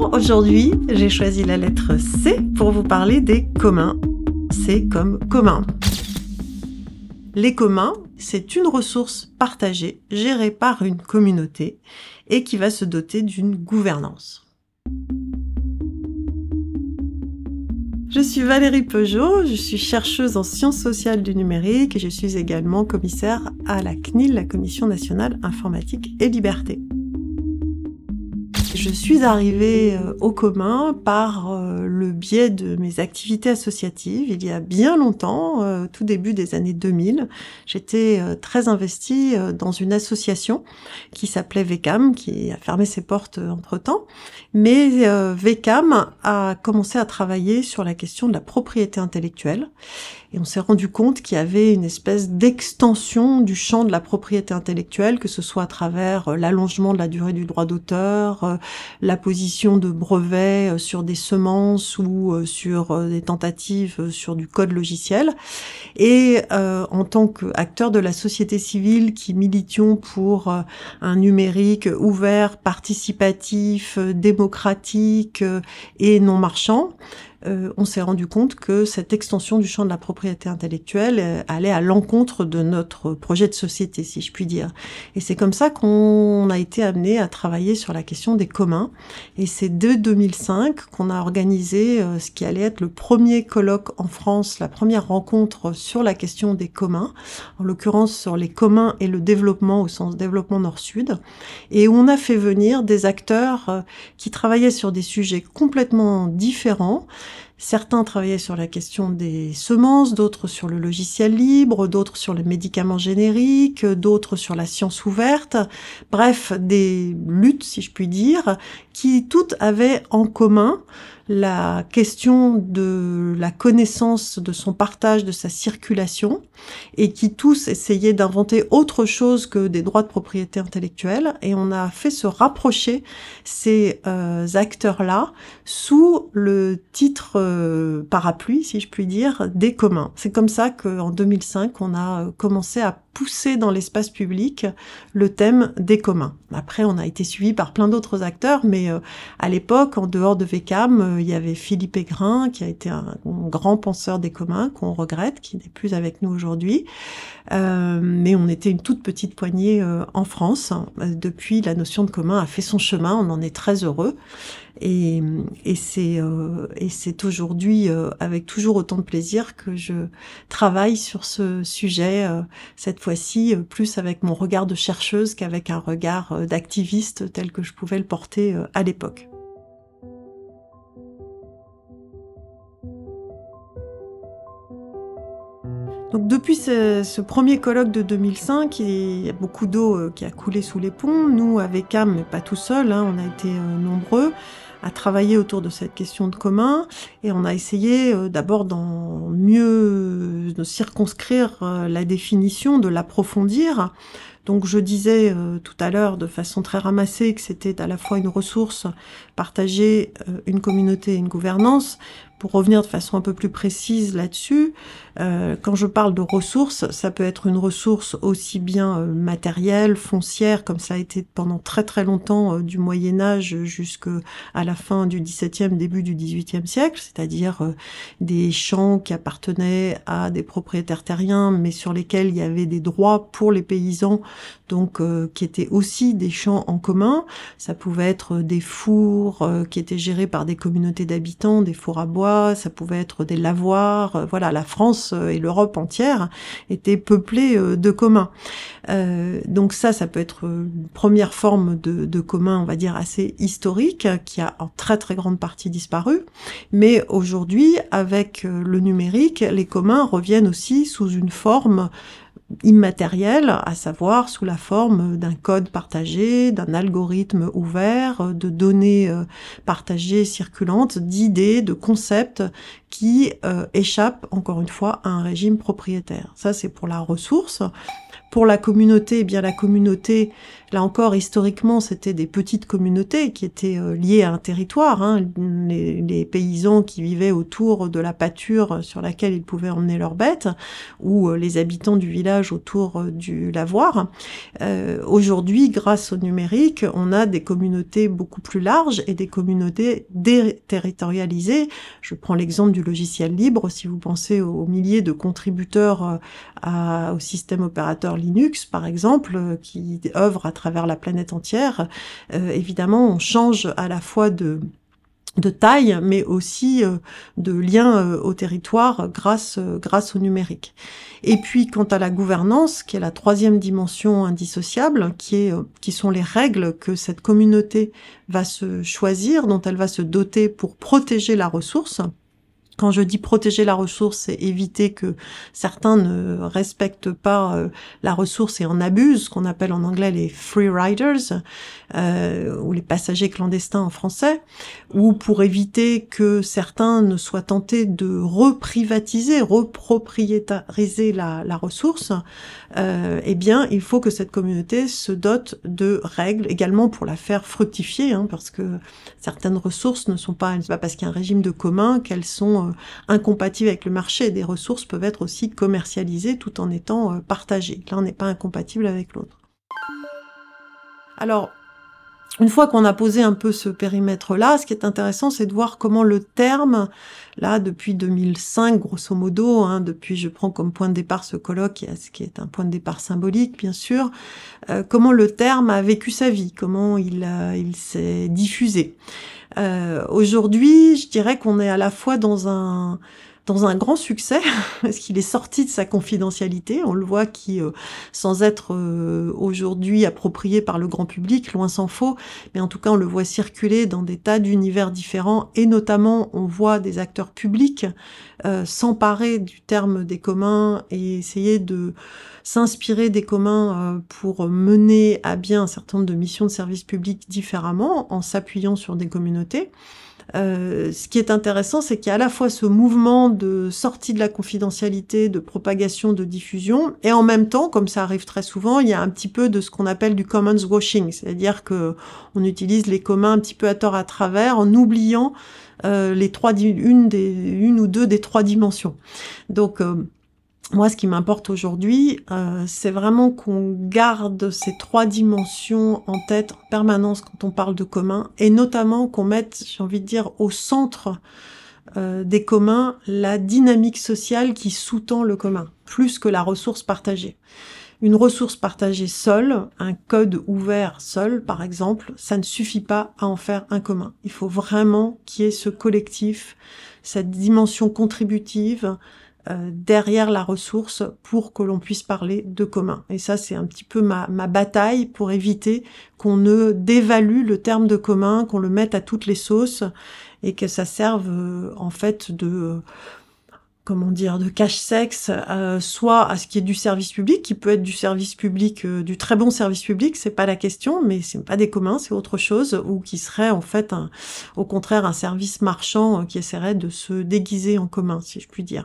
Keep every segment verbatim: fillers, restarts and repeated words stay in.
Alors aujourd'hui, j'ai choisi la lettre C pour vous parler des communs. C comme commun. Les communs, c'est une ressource partagée, gérée par une communauté et qui va se doter d'une gouvernance. Je suis Valérie Peugeot, je suis chercheuse en sciences sociales du numérique et je suis également commissaire à la C N I L, la Commission nationale informatique et liberté. Je suis arrivée au commun par le biais de mes activités associatives. Il y a bien longtemps, tout début des années deux mille, j'étais très investie dans une association qui s'appelait V C A M, qui a fermé ses portes entre-temps. Mais V C A M a commencé à travailler sur la question de la propriété intellectuelle. Et on s'est rendu compte qu'il y avait une espèce d'extension du champ de la propriété intellectuelle, que ce soit à travers l'allongement de la durée du droit d'auteur, la position de brevets sur des semences ou sur des tentatives sur du code logiciel. Et euh, en tant qu'acteur de la société civile qui militions pour un numérique ouvert, participatif, démocratique et non marchand, Euh, on s'est rendu compte que cette extension du champ de la propriété intellectuelle euh, allait à l'encontre de notre projet de société, si je puis dire. Et c'est comme ça qu'on a été amené à travailler sur la question des communs. Et c'est dès deux mille cinq qu'on a organisé euh, ce qui allait être le premier colloque en France, la première rencontre sur la question des communs, en l'occurrence sur les communs et le développement au sens développement nord-sud, et où on a fait venir des acteurs euh, qui travaillaient sur des sujets complètement différents. Certains travaillaient sur la question des semences, d'autres sur le logiciel libre, d'autres sur les médicaments génériques, d'autres sur la science ouverte. Bref, des luttes, si je puis dire, qui toutes avaient en commun la question de la connaissance, de son partage, de sa circulation, et qui tous essayaient d'inventer autre chose que des droits de propriété intellectuelle. Et on a fait se rapprocher ces euh, acteurs-là sous le titre euh, parapluie, si je puis dire, des communs. C'est comme ça qu'en deux mille cinq, on a commencé à pousser dans l'espace public le thème des communs. Après, on a été suivi par plein d'autres acteurs, mais euh, à l'époque, en dehors de V C A M, euh, il y avait Philippe Aigrin, qui a été un, un grand penseur des communs, qu'on regrette, qui n'est plus avec nous aujourd'hui. Euh, mais on était une toute petite poignée euh, en France. Depuis, la notion de commun a fait son chemin, on en est très heureux. Et, et c'est euh, et c'est aujourd'hui euh, avec toujours autant de plaisir que je travaille sur ce sujet, euh, cette fois-ci euh, plus avec mon regard de chercheuse qu'avec un regard euh, d'activiste tel que je pouvais le porter euh, à l'époque. Donc depuis ce, ce premier colloque de deux mille cinq, il y a beaucoup d'eau euh, qui a coulé sous les ponts. Nous, avec C A M, mais pas tout seul, hein, on a été euh, nombreux à travailler autour de cette question de commun, et on a essayé euh, d'abord d'en mieux de circonscrire euh, la définition, de l'approfondir. Donc je disais euh, tout à l'heure de façon très ramassée que c'était à la fois une ressource partagée, euh, une communauté et une gouvernance. Pour revenir de façon un peu plus précise là-dessus, euh, quand je parle de ressources, ça peut être une ressource aussi bien euh, matérielle, foncière, comme ça a été pendant très très longtemps euh, du Moyen-Âge jusqu'à la fin du dix-septième, début du dix-huitième siècle, c'est-à-dire euh, des champs qui appartenaient à des propriétaires terriens, mais sur lesquels il y avait des droits pour les paysans, donc euh, qui étaient aussi des champs en commun. Ça pouvait être des fours euh, qui étaient gérés par des communautés d'habitants, des fours à bois, ça pouvait être des lavoirs. Euh, voilà, la France euh, et l'Europe entière étaient peuplées euh, de communs. Euh, donc ça, ça peut être une première forme de, de commun, on va dire, assez historique, qui a en très très grande partie disparu. Mais aujourd'hui, avec le numérique, les communs reviennent aussi sous une forme immatériel, à savoir sous la forme d'un code partagé, d'un algorithme ouvert, de données euh, partagées, circulantes, d'idées, de concepts qui euh, échappent, encore une fois, à un régime propriétaire. Ça, c'est pour la ressource. Pour la communauté, eh bien la communauté, là encore, historiquement, c'était des petites communautés qui étaient euh, liées à un territoire. Hein. Les, les paysans qui vivaient autour de la pâture sur laquelle ils pouvaient emmener leurs bêtes, ou euh, les habitants du village autour euh, du lavoir. Euh, aujourd'hui, grâce au numérique, on a des communautés beaucoup plus larges et des communautés déterritorialisées. Je prends l'exemple du logiciel libre. Si vous pensez aux milliers de contributeurs euh, à, au système opérateur Linux, par exemple, euh, qui œuvrent à travers la planète entière, euh, évidemment, on change à la fois de de taille, mais aussi euh, de lien euh, au territoire grâce euh, grâce au numérique. Et puis, quant à la gouvernance, qui est la troisième dimension indissociable, qui est euh, qui sont les règles que cette communauté va se choisir, dont elle va se doter pour protéger la ressource. Quand je dis protéger la ressource, c'est éviter que certains ne respectent pas euh, la ressource et en abusent, ce qu'on appelle en anglais les free riders, euh, ou les passagers clandestins en français, ou pour éviter que certains ne soient tentés de reprivatiser, repropriétariser la, la ressource, euh, eh bien, il faut que cette communauté se dote de règles, également pour la faire fructifier, hein, parce que certaines ressources ne sont pas, c'est pas parce qu'il y a un régime de commun qu'elles sont euh, incompatibles avec le marché. Des ressources peuvent être aussi commercialisées tout en étant euh, partagées. L'un n'est pas incompatible avec l'autre. Alors, une fois qu'on a posé un peu ce périmètre-là, ce qui est intéressant, c'est de voir comment le terme, là, depuis deux mille cinq, grosso modo, hein, depuis, je prends comme point de départ ce colloque, ce qui est un point de départ symbolique, bien sûr, euh, comment le terme a vécu sa vie, comment il, a, il s'est diffusé. Euh, aujourd'hui, je dirais qu'on est à la fois dans un dans un grand succès, parce qu'il est sorti de sa confidentialité, on le voit qui, euh, sans être euh, aujourd'hui approprié par le grand public, loin s'en faut, mais en tout cas on le voit circuler dans des tas d'univers différents, et notamment on voit des acteurs publics euh, s'emparer du terme des communs et essayer de s'inspirer des communs euh, pour mener à bien un certain nombre de missions de service public différemment, en s'appuyant sur des communautés. Euh, ce qui est intéressant, c'est qu'il y a à la fois ce mouvement de sortie de la confidentialité, de propagation, de diffusion, et en même temps, comme ça arrive très souvent, il y a un petit peu de ce qu'on appelle du commons washing, c'est-à-dire que on utilise les communs un petit peu à tort à travers, en oubliant euh, les trois, une des, une ou deux des trois dimensions. Donc euh, moi, ce qui m'importe aujourd'hui, euh, c'est vraiment qu'on garde ces trois dimensions en tête en permanence quand on parle de commun, et notamment qu'on mette, j'ai envie de dire, au centre euh, des communs la dynamique sociale qui sous-tend le commun, plus que la ressource partagée. Une ressource partagée seule, un code ouvert seul, par exemple, ça ne suffit pas à en faire un commun. Il faut vraiment qu'il y ait ce collectif, cette dimension contributive, Euh, derrière la ressource pour que l'on puisse parler de commun. Et ça, c'est un petit peu ma, ma bataille pour éviter qu'on ne dévalue le terme de commun, qu'on le mette à toutes les sauces et que ça serve euh, en fait de... Euh, comment dire, de cache-sexe, euh, soit à ce qui est du service public, qui peut être du service public, euh, du très bon service public, c'est pas la question, mais c'est pas des communs, c'est autre chose, ou qui serait en fait, un, au contraire, un service marchand euh, qui essaierait de se déguiser en commun, si je puis dire.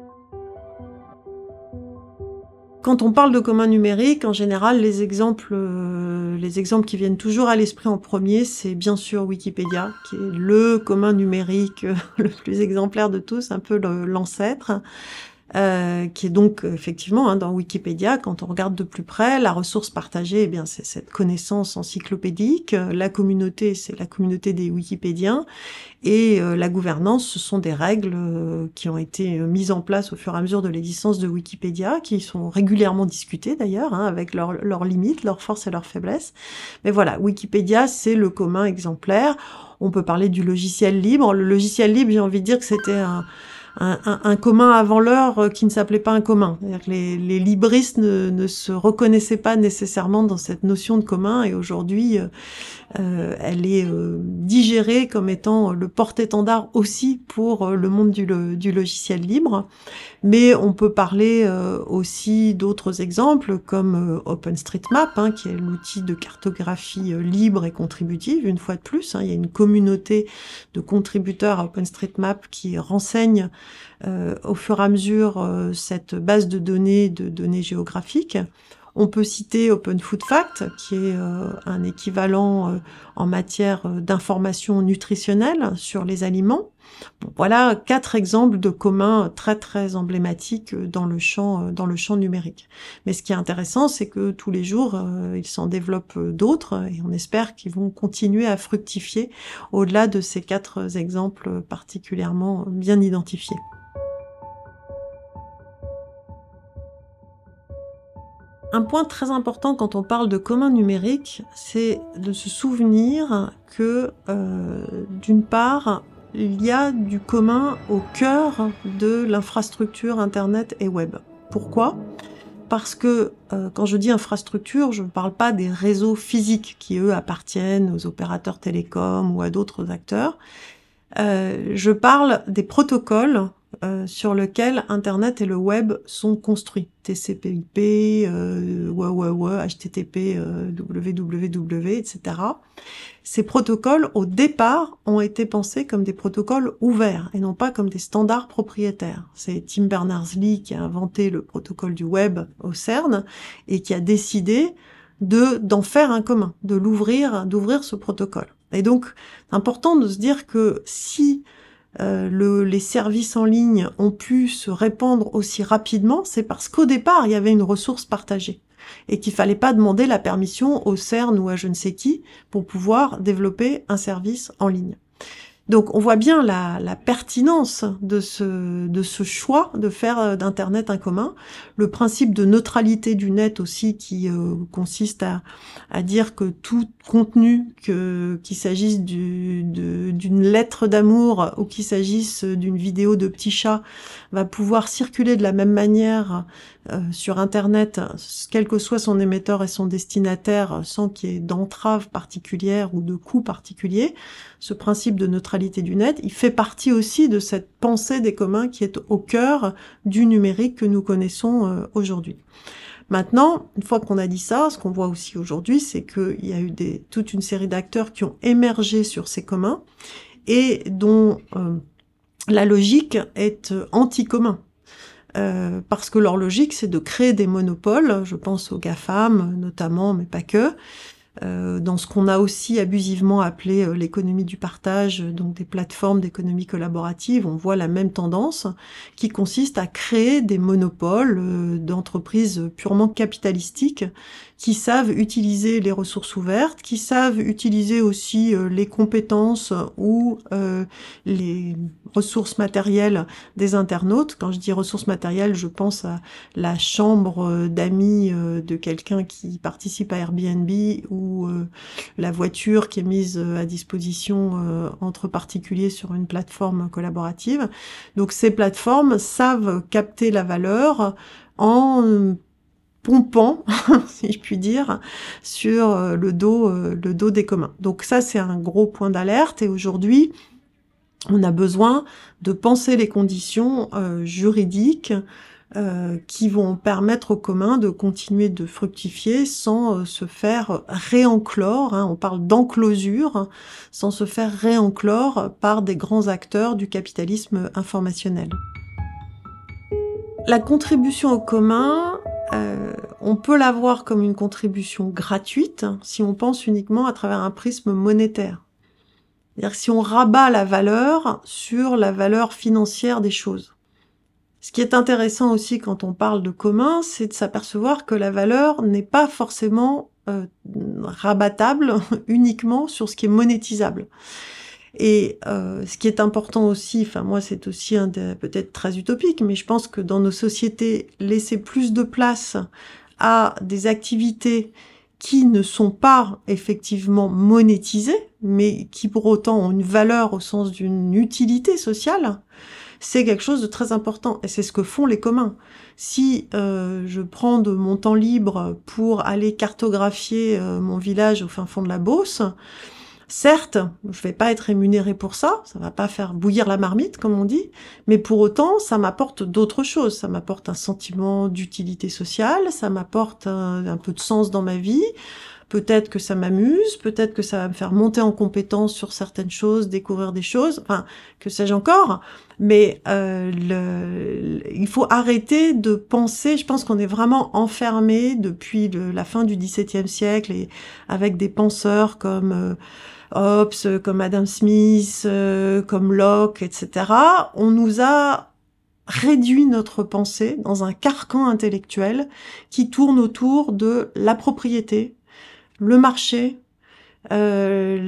Quand on parle de commun numérique, en général, les exemples, euh, les exemples qui viennent toujours à l'esprit en premier, c'est bien sûr Wikipédia, qui est le commun numérique euh, le plus exemplaire de tous, un peu le, l'ancêtre, euh, qui est donc effectivement hein, dans Wikipédia, quand on regarde de plus près, la ressource partagée, eh bien c'est cette connaissance encyclopédique, la communauté, c'est la communauté des Wikipédiens, et euh, la gouvernance, ce sont des règles euh, qui ont été mises en place au fur et à mesure de l'existence de Wikipédia, qui sont régulièrement discutées d'ailleurs, hein, avec leurs leurs limites, leurs forces et leurs faiblesses. Mais voilà, Wikipédia, c'est le commun exemplaire. On peut parler du logiciel libre. Le logiciel libre, j'ai envie de dire que c'était un Un, un, un commun avant l'heure qui ne s'appelait pas un commun. C'est-à-dire que les, les libristes ne, ne se reconnaissaient pas nécessairement dans cette notion de commun, et aujourd'hui, euh, elle est euh, digérée comme étant le porte-étendard aussi pour le monde du, du logiciel libre. Mais on peut parler euh, aussi d'autres exemples comme euh, OpenStreetMap, hein, qui est l'outil de cartographie euh, libre et contributive, une fois de plus. Hein, il y a une communauté de contributeurs à OpenStreetMap qui renseigne euh, au fur et à mesure euh, cette base de données, de données géographiques. On peut citer Open Food Fact, qui est euh, un équivalent euh, en matière d'information nutritionnelle sur les aliments. Bon, voilà quatre exemples de communs très très emblématiques dans le champ dans le champ numérique. Mais ce qui est intéressant, c'est que tous les jours, euh, il s'en développe d'autres et on espère qu'ils vont continuer à fructifier au-delà de ces quatre exemples particulièrement bien identifiés. Un point très important quand on parle de commun numérique, c'est de se souvenir que, euh, d'une part, il y a du commun au cœur de l'infrastructure Internet et Web. Pourquoi ? Parce que euh, quand je dis infrastructure, je ne parle pas des réseaux physiques qui, eux, appartiennent aux opérateurs télécoms ou à d'autres acteurs. Euh, je parle des protocoles euh, sur lesquels Internet et le Web sont construits. T C P I P, euh, W W W, H T T P, euh, W W W, et cetera. Ces protocoles, au départ, ont été pensés comme des protocoles ouverts et non pas comme des standards propriétaires. C'est Tim Berners-Lee qui a inventé le protocole du Web au CERN et qui a décidé de d'en faire un commun, de l'ouvrir, d'ouvrir ce protocole. Et donc, c'est important de se dire que si euh, le, les services en ligne ont pu se répandre aussi rapidement, c'est parce qu'au départ, il y avait une ressource partagée et qu'il fallait pas demander la permission au CERN ou à je ne sais qui pour pouvoir développer un service en ligne. Donc on voit bien la, la pertinence de ce, de ce choix de faire d'Internet un commun. Le principe de neutralité du net aussi qui euh, consiste à, à dire que tout contenu, que, qu'il s'agisse du, de, d'une lettre d'amour ou qu'il s'agisse d'une vidéo de petit chat, va pouvoir circuler de la même manière euh, sur Internet, quel que soit son émetteur et son destinataire, sans qu'il y ait d'entrave particulière ou de coût particulier. Ce principe de neutralité du net, il fait partie aussi de cette pensée des communs qui est au cœur du numérique que nous connaissons euh, aujourd'hui. Maintenant, une fois qu'on a dit ça, ce qu'on voit aussi aujourd'hui, c'est qu'il y a eu des, toute une série d'acteurs qui ont émergé sur ces communs et dont euh, la logique est anti-commun. Euh, parce que leur logique, c'est de créer des monopoles, je pense aux GAFAM notamment, mais pas que, Euh, dans ce qu'on a aussi abusivement appelé euh, l'économie du partage, donc des plateformes d'économie collaborative, on voit la même tendance qui consiste à créer des monopoles euh, d'entreprises purement capitalistiques qui savent utiliser les ressources ouvertes, qui savent utiliser aussi euh, les compétences ou euh, les ressources matérielles des internautes. Quand je dis ressources matérielles, je pense à la chambre d'amis euh, de quelqu'un qui participe à Airbnb ou euh, la voiture qui est mise à disposition euh, entre particuliers sur une plateforme collaborative. Donc ces plateformes savent capter la valeur en euh, pompant, si je puis dire, sur euh, le dos, euh, le dos des communs. Donc ça, c'est un gros point d'alerte et aujourd'hui, on a besoin de penser les conditions euh, juridiques euh, qui vont permettre aux communs de continuer de fructifier sans euh, se faire réenclore, hein, on parle d'enclosure, hein, sans se faire réenclore par des grands acteurs du capitalisme informationnel. La contribution au commun, euh, on peut la voir comme une contribution gratuite si on pense uniquement à travers un prisme monétaire. C'est-à-dire que si on rabat la valeur sur la valeur financière des choses. Ce qui est intéressant aussi quand on parle de commun, c'est de s'apercevoir que la valeur n'est pas forcément euh, rabattable uniquement sur ce qui est monétisable. Et euh, ce qui est important aussi, enfin moi c'est aussi un de, peut-être très utopique, mais je pense que dans nos sociétés, laisser plus de place à des activités qui ne sont pas effectivement monétisées, mais qui pour autant ont une valeur au sens d'une utilité sociale, c'est quelque chose de très important. Et c'est ce que font les communs. Si euh, je prends de mon temps libre pour aller cartographier euh, mon village au fin fond de la Beauce, certes, je vais pas être rémunérée pour ça, ça va pas faire bouillir la marmite, comme on dit, mais pour autant, ça m'apporte d'autres choses. Ça m'apporte un sentiment d'utilité sociale, ça m'apporte un, un peu de sens dans ma vie. Peut-être que ça m'amuse, peut-être que ça va me faire monter en compétence sur certaines choses, découvrir des choses, enfin, que sais-je encore. Mais euh, le, le, il faut arrêter de penser, je pense qu'on est vraiment enfermé depuis le, la fin du dix-septième siècle, et avec des penseurs comme euh, Hobbes, comme Adam Smith, euh, comme Locke, et cetera. On nous a réduit notre pensée dans un carcan intellectuel qui tourne autour de la propriété, le marché, euh,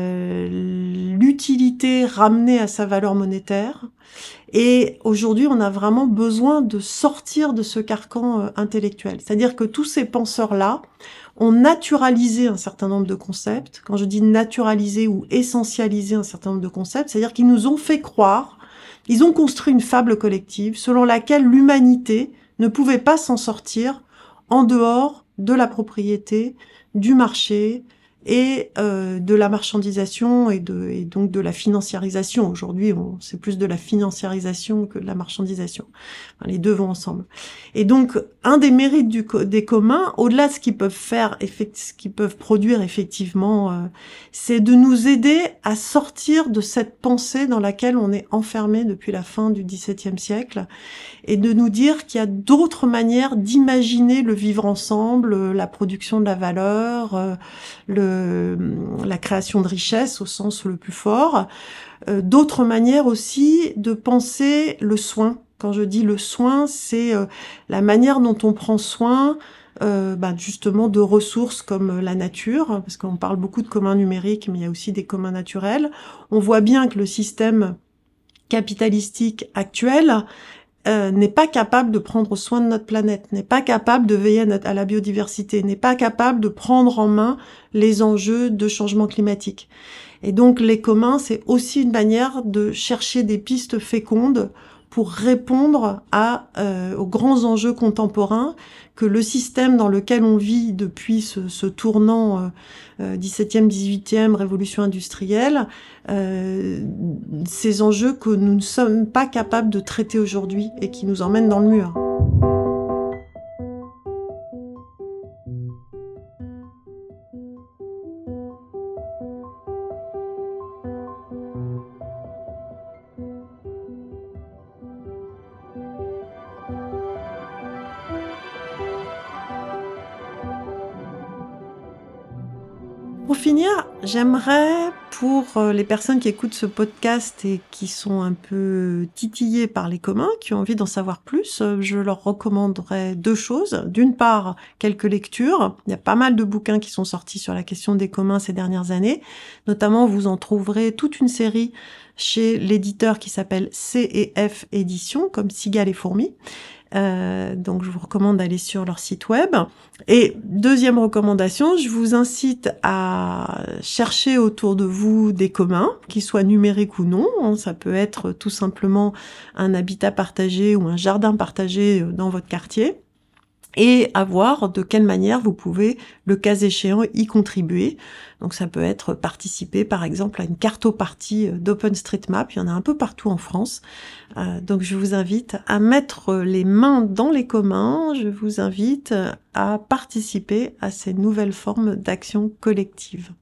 le, l'utilité ramenée à sa valeur monétaire. Et aujourd'hui, on a vraiment besoin de sortir de ce carcan euh, intellectuel. C'est-à-dire que tous ces penseurs-là ont naturalisé un certain nombre de concepts. Quand je dis naturaliser ou essentialiser un certain nombre de concepts, c'est-à-dire qu'ils nous ont fait croire, ils ont construit une fable collective selon laquelle l'humanité ne pouvait pas s'en sortir en dehors de la propriété, du marché et euh, de la marchandisation et, de, et donc de la financiarisation. Aujourd'hui, on, c'est plus de la financiarisation que de la marchandisation. Enfin, les deux vont ensemble. Et donc, un des mérites du, des communs, au-delà de ce qu'ils peuvent faire, effect, ce qu'ils peuvent produire effectivement, euh, c'est de nous aider à sortir de cette pensée dans laquelle on est enfermé depuis la fin du dix-septième siècle, et de nous dire qu'il y a d'autres manières d'imaginer le vivre ensemble, la production de la valeur, euh, le la création de richesse au sens le plus fort, euh, d'autres manières aussi de penser le soin. Quand je dis le soin, c'est euh, la manière dont on prend soin euh, bah, justement de ressources comme la nature, parce qu'on parle beaucoup de communs numériques, mais il y a aussi des communs naturels. On voit bien que le système capitalistique actuel Euh, n'est pas capable de prendre soin de notre planète, n'est pas capable de veiller à, notre, à la biodiversité, n'est pas capable de prendre en main les enjeux de changement climatique. Et donc les communs, c'est aussi une manière de chercher des pistes fécondes pour répondre à, euh, aux grands enjeux contemporains que le système dans lequel on vit depuis ce, ce tournant euh, euh, dix-septième, dix-huitième, révolution industrielle, euh, ces enjeux que nous ne sommes pas capables de traiter aujourd'hui et qui nous emmènent dans le mur. Pour finir, j'aimerais, pour les personnes qui écoutent ce podcast et qui sont un peu titillées par les communs, qui ont envie d'en savoir plus, je leur recommanderais deux choses. D'une part, quelques lectures. Il y a pas mal de bouquins qui sont sortis sur la question des communs ces dernières années. Notamment, vous en trouverez toute une série chez l'éditeur qui s'appelle C et F Éditions, comme Cigales et Fourmis. Euh, donc je vous recommande d'aller sur leur site web. Et deuxième recommandation, je vous incite à chercher autour de vous des communs, qu'ils soient numériques ou non. Ça peut être tout simplement un habitat partagé ou un jardin partagé dans votre quartier, et à voir de quelle manière vous pouvez, le cas échéant, y contribuer. Donc ça peut être participer par exemple à une cartopartie d'OpenStreetMap, il y en a un peu partout en France. Euh, donc je vous invite à mettre les mains dans les communs, je vous invite à participer à ces nouvelles formes d'action collective.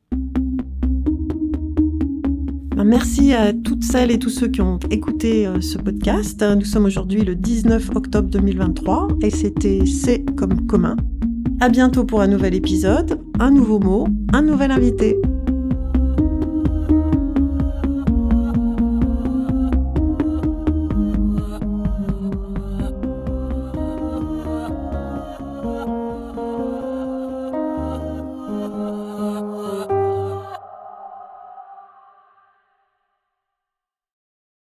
Merci à toutes celles et tous ceux qui ont écouté ce podcast. Nous sommes aujourd'hui le dix-neuf octobre deux mille vingt-trois et c'était C comme commun. À bientôt pour un nouvel épisode, un nouveau mot, un nouvel invité.